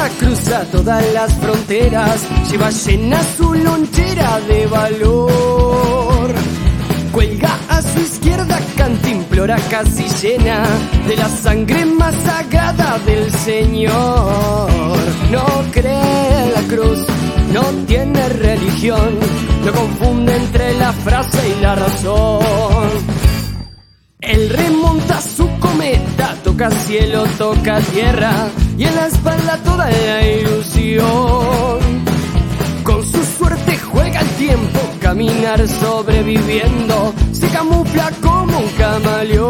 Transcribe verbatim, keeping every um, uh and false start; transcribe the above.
guerra cruza todas las fronteras, lleva llena su lonchera de valor. Cuelga a su izquierda cantimplora casi llena de la sangre más sagrada del Señor. No cree en la cruz, no tiene religión, no confunde entre la frase y la razón. Él remonta su cometa, toca cielo, toca tierra, y en la espalda toda la ilusión. Con su suerte juega el tiempo, caminar sobreviviendo, se camufla como un camaleón.